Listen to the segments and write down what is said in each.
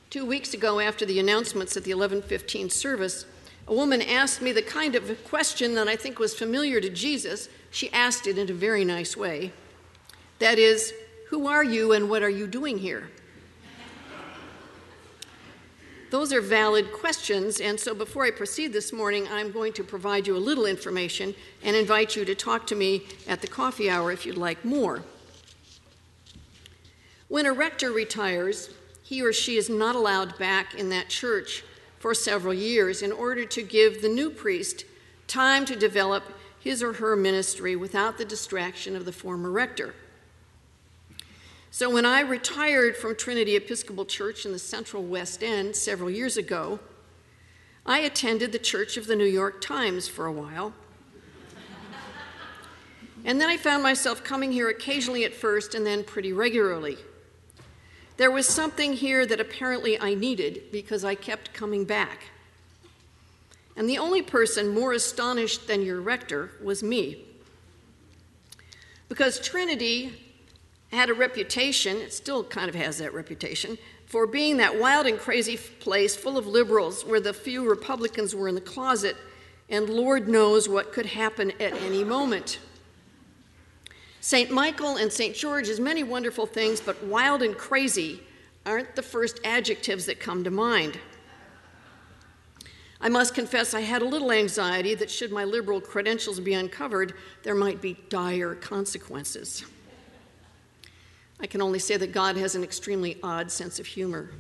2 weeks ago, after the announcements at the 11:15 service, a woman asked me the kind of question that I think was familiar to Jesus. She asked it in a very nice way. That is, who are you and what are you doing here? Those are valid questions, and so before I proceed this morning, I'm going to provide you a little information and invite you to talk to me at the coffee hour if you'd like more. When a rector retires, he or she is not allowed back in that church for several years in order to give the new priest time to develop his or her ministry without the distraction of the former rector. So when I retired from Trinity Episcopal Church in the Central West End several years ago, I attended the Church of the New York Times for a while. And then I found myself coming here occasionally at first and then pretty regularly. There was something here that apparently I needed because I kept coming back. And the only person more astonished than your rector was me. Because Trinity had a reputation, it still kind of has that reputation, for being that wild and crazy place full of liberals where the few Republicans were in the closet, and Lord knows what could happen at any moment. St. Michael and St. George is many wonderful things, but wild and crazy aren't the first adjectives that come to mind. I must confess I had a little anxiety that should my liberal credentials be uncovered, there might be dire consequences. I can only say that God has an extremely odd sense of humor.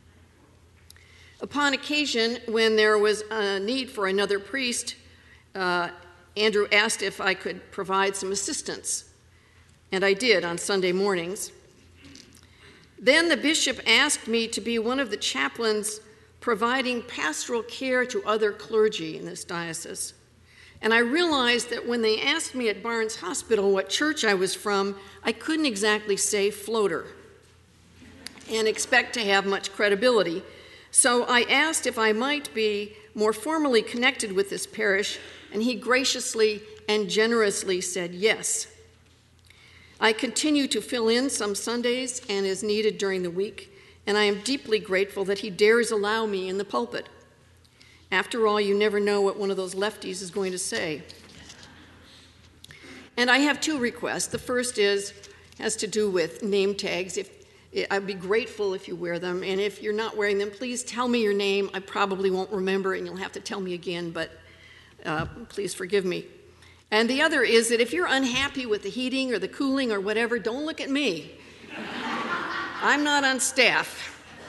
Upon occasion, when there was a need for another priest, Andrew asked if I could provide some assistance, and I did on Sunday mornings. Then the bishop asked me to be one of the chaplains providing pastoral care to other clergy in this diocese. And I realized that when they asked me at Barnes Hospital what church I was from, I couldn't exactly say floater and expect to have much credibility. So I asked if I might be more formally connected with this parish, and he graciously and generously said yes. I continue to fill in some Sundays and as needed during the week, and I am deeply grateful that he dares allow me in the pulpit. After all, you never know what one of those lefties is going to say. And I have two requests. The first has to do with name tags. I'd be grateful if you wear them, and if you're not wearing them, please tell me your name. I probably won't remember, and you'll have to tell me again, but please forgive me. And the other is that if you're unhappy with the heating or the cooling or whatever, don't look at me. I'm not on staff.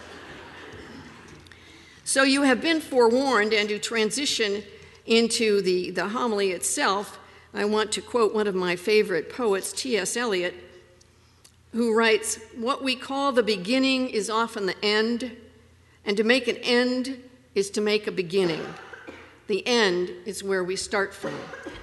So you have been forewarned, and to transition into the homily itself, I want to quote one of my favorite poets, T.S. Eliot, who writes, "What we call the beginning is often the end, and to make an end is to make a beginning. The end is where we start from."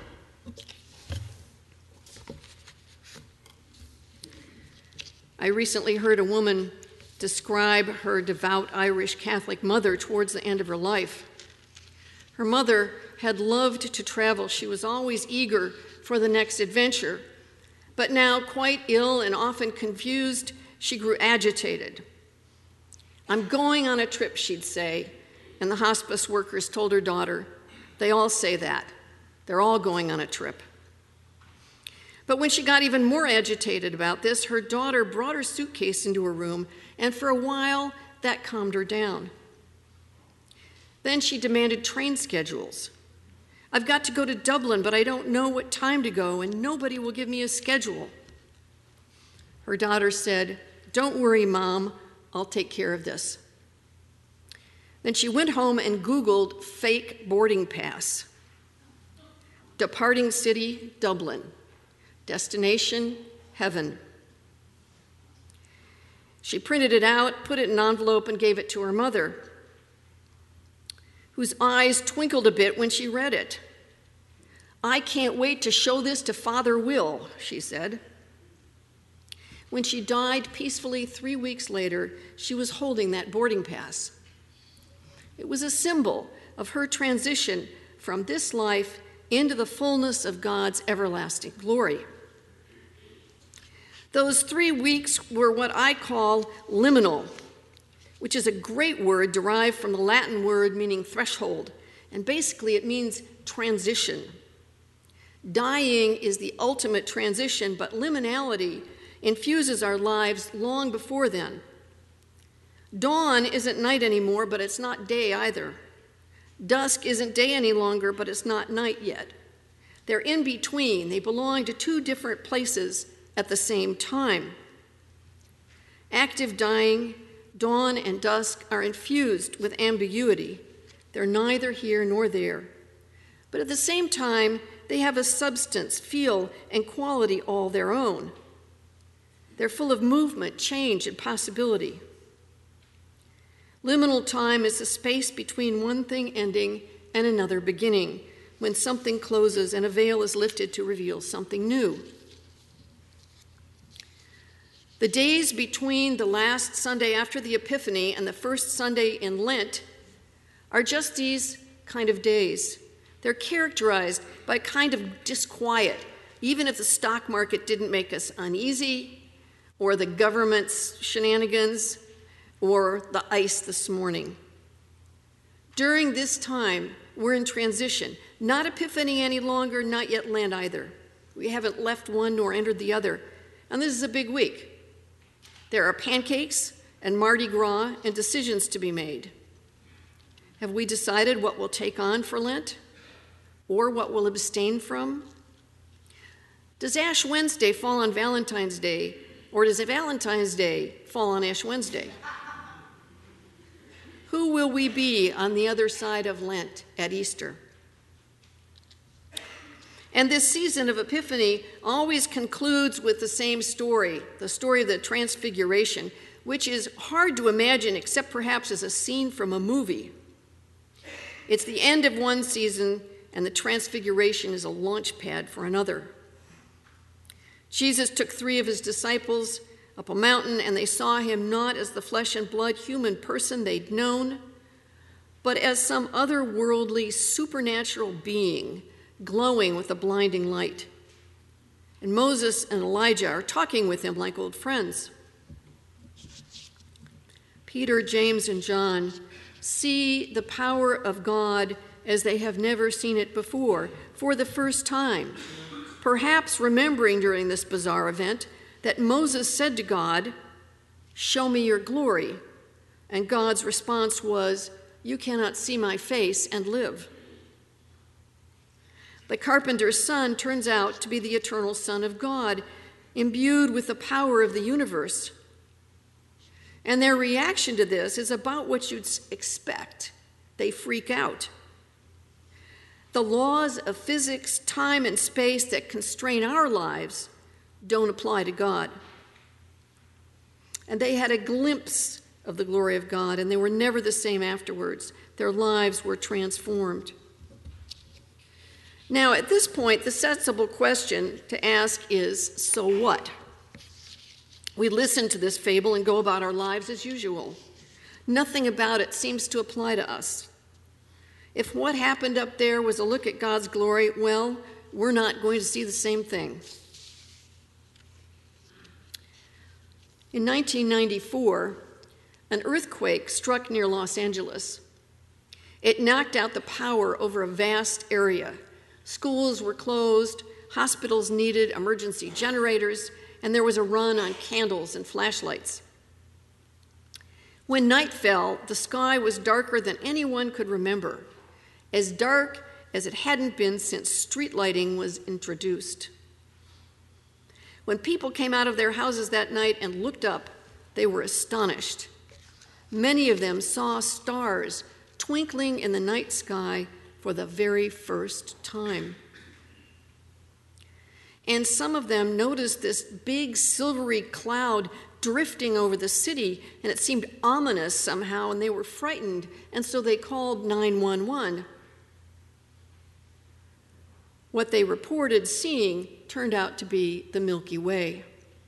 I recently heard a woman describe her devout Irish Catholic mother towards the end of her life. Her mother had loved to travel. She was always eager for the next adventure. But now, quite ill and often confused, she grew agitated. "I'm going on a trip," she'd say, and the hospice workers told her daughter, "They all say that. They're all going on a trip." But when she got even more agitated about this, her daughter brought her suitcase into her room, and for a while, that calmed her down. Then she demanded train schedules. "I've got to go to Dublin, but I don't know what time to go, and nobody will give me a schedule." Her daughter said, "Don't worry, Mom, I'll take care of this." Then she went home and Googled fake boarding pass. Departing city, Dublin. Destination, heaven. She printed it out, put it in an envelope, and gave it to her mother, whose eyes twinkled a bit when she read it. "I can't wait to show this to Father Will," she said. When she died peacefully 3 weeks later, she was holding that boarding pass. It was a symbol of her transition from this life into the fullness of God's everlasting glory. Those 3 weeks were what I call liminal. which is a great word derived from the Latin word meaning threshold, and basically it means transition. Dying is the ultimate transition, but liminality infuses our lives long before then. Dawn isn't night anymore, but it's not day either. Dusk isn't day any longer, but it's not night yet. They're in between. They belong to two different places at the same time. Active dying, dawn and dusk are infused with ambiguity. They're neither here nor there. But at the same time, they have a substance, feel, and quality all their own. They're full of movement, change, and possibility. Liminal time is the space between one thing ending and another beginning, when something closes and a veil is lifted to reveal something new. The days between the last Sunday after the Epiphany and the first Sunday in Lent are just these kind of days. They're characterized by a kind of disquiet, even if the stock market didn't make us uneasy, or the government's shenanigans, or the ice this morning. During this time, we're in transition. Not Epiphany any longer, not yet Lent either. We haven't left one nor entered the other. And this is a big week. There are pancakes and Mardi Gras and decisions to be made. Have we decided what we'll take on for Lent? Or what we'll abstain from? Does Ash Wednesday fall on Valentine's Day, or does Valentine's Day fall on Ash Wednesday? Who will we be on the other side of Lent at Easter? And this season of Epiphany always concludes with the same story, the story of the Transfiguration, which is hard to imagine except perhaps as a scene from a movie. It's the end of one season, and the Transfiguration is a launch pad for another. Jesus took 3 of his disciples up a mountain, and they saw him not as the flesh and blood human person they'd known, but as some otherworldly, supernatural being glowing with a blinding light. And Moses and Elijah are talking with him like old friends. Peter, James, and John see the power of God as they have never seen it before, for the first time, perhaps remembering during this bizarre event that Moses said to God, "Show me your glory." And God's response was, "You cannot see my face and live." The carpenter's son turns out to be the eternal Son of God, imbued with the power of the universe. And their reaction to this is about what you'd expect. They freak out. The laws of physics, time, and space that constrain our lives don't apply to God. And they had a glimpse of the glory of God, and they were never the same afterwards. Their lives were transformed. Now, at this point, the sensible question to ask is, so what? We listen to this fable and go about our lives as usual. Nothing about it seems to apply to us. If what happened up there was a look at God's glory, well, we're not going to see the same thing. In 1994, an earthquake struck near Los Angeles. It knocked out the power over a vast area. Schools were closed, hospitals needed emergency generators, and there was a run on candles and flashlights. When night fell, the sky was darker than anyone could remember, as dark as it hadn't been since street lighting was introduced. When people came out of their houses that night and looked up, they were astonished. Many of them saw stars twinkling in the night sky for the very first time. And some of them noticed this big silvery cloud drifting over the city, and it seemed ominous somehow, and they were frightened, and so they called 911. What they reported seeing turned out to be the Milky Way.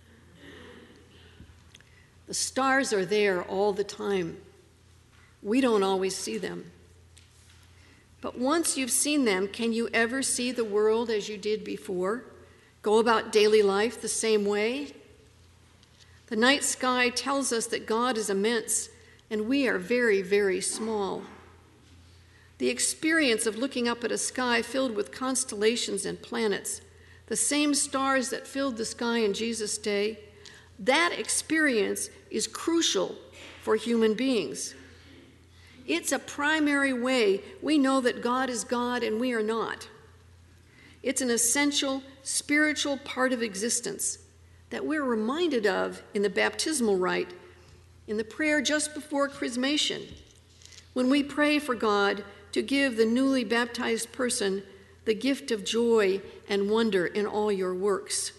The stars are there all the time. We don't always see them. But once you've seen them, can you ever see the world as you did before? Go about daily life the same way? The night sky tells us that God is immense, and we are very, very small. The experience of looking up at a sky filled with constellations and planets, the same stars that filled the sky in Jesus' day, that experience is crucial for human beings. It's a primary way we know that God is God and we are not. It's an essential spiritual part of existence that we're reminded of in the baptismal rite, in the prayer just before chrismation, when we pray for God to give the newly baptized person the gift of joy and wonder in all your works.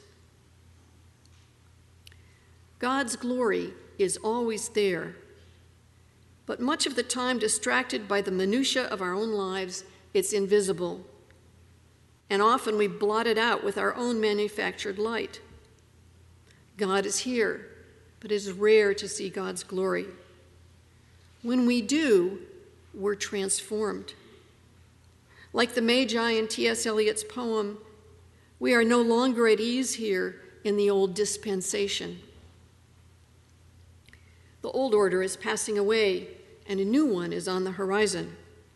God's glory is always there, but much of the time distracted by the minutiae of our own lives, it's invisible. And often we blot it out with our own manufactured light. God is here, but it is rare to see God's glory. When we do, we're transformed. Like the Magi in T.S. Eliot's poem, we are no longer at ease here in the old dispensation. The old order is passing away, and a new one is on the horizon.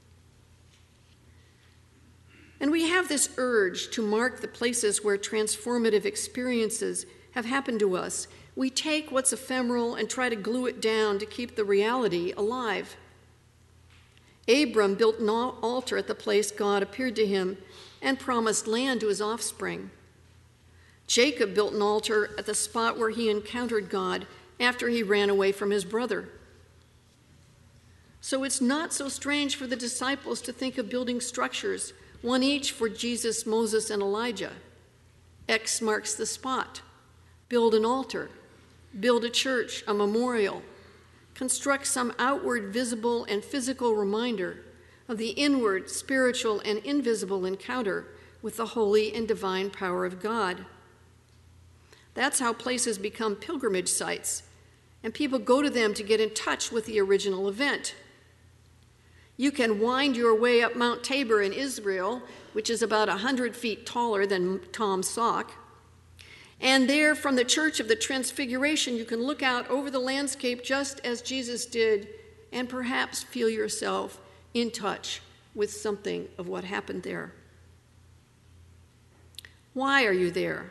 And we have this urge to mark the places where transformative experiences have happened to us. We take what's ephemeral and try to glue it down to keep the reality alive. Abram built an altar at the place God appeared to him and promised land to his offspring. Jacob built an altar at the spot where he encountered God after he ran away from his brother. So it's not so strange for the disciples to think of building structures, one each for Jesus, Moses, and Elijah. X marks the spot. Build an altar. Build a church, a memorial. Construct some outward, visible, and physical reminder of the inward, spiritual, and invisible encounter with the holy and divine power of God. That's how places become pilgrimage sites, and people go to them to get in touch with the original event. You can wind your way up Mount Tabor in Israel, which is about 100 feet taller than Tom's Sock. And there, from the Church of the Transfiguration, you can look out over the landscape just as Jesus did and perhaps feel yourself in touch with something of what happened there. Why are you there?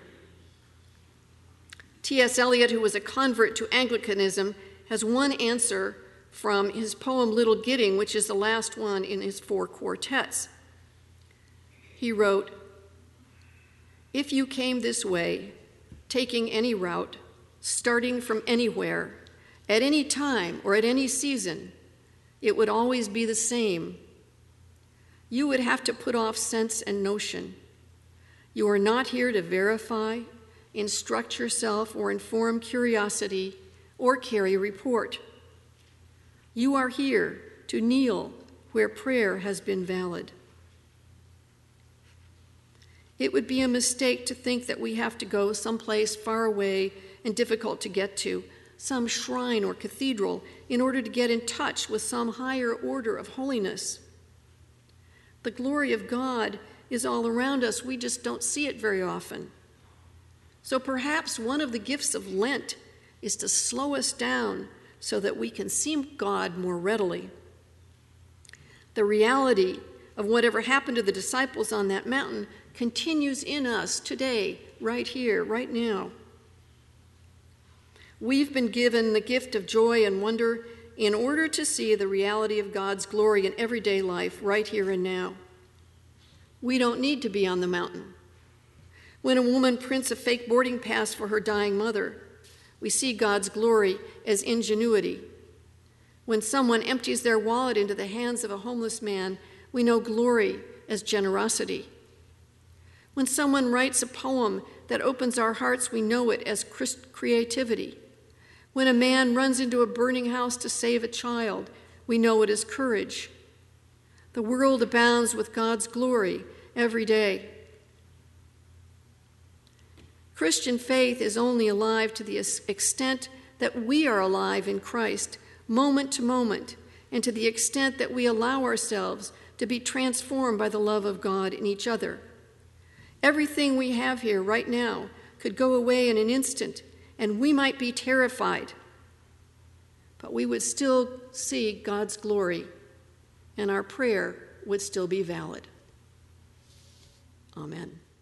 T.S. Eliot, who was a convert to Anglicanism, has one answer from his poem Little Gidding, which is the last one in his 4 quartets. He wrote, "If you came this way, taking any route, starting from anywhere, at any time or at any season, it would always be the same. You would have to put off sense and notion. You are not here to verify, instruct yourself, or inform curiosity, or carry report. You are here to kneel where prayer has been valid. It would be a mistake to think that we have to go someplace far away and difficult to get to, some shrine or cathedral, in order to get in touch with some higher order of holiness. The glory of God is all around us. We just don't see it very often. So perhaps one of the gifts of Lent is to slow us down so that we can see God more readily. The reality of whatever happened to the disciples on that mountain continues in us today, right here, right now. We've been given the gift of joy and wonder in order to see the reality of God's glory in everyday life, right here and now. We don't need to be on the mountain. When a woman prints a fake boarding pass for her dying mother, we see God's glory as ingenuity. When someone empties their wallet into the hands of a homeless man, we know glory as generosity. When someone writes a poem that opens our hearts, we know it as creativity. When a man runs into a burning house to save a child, we know it as courage. The world abounds with God's glory every day. Christian faith is only alive to the extent that we are alive in Christ, moment to moment, and to the extent that we allow ourselves to be transformed by the love of God in each other. Everything we have here right now could go away in an instant, and we might be terrified, but we would still see God's glory, and our prayer would still be valid. Amen.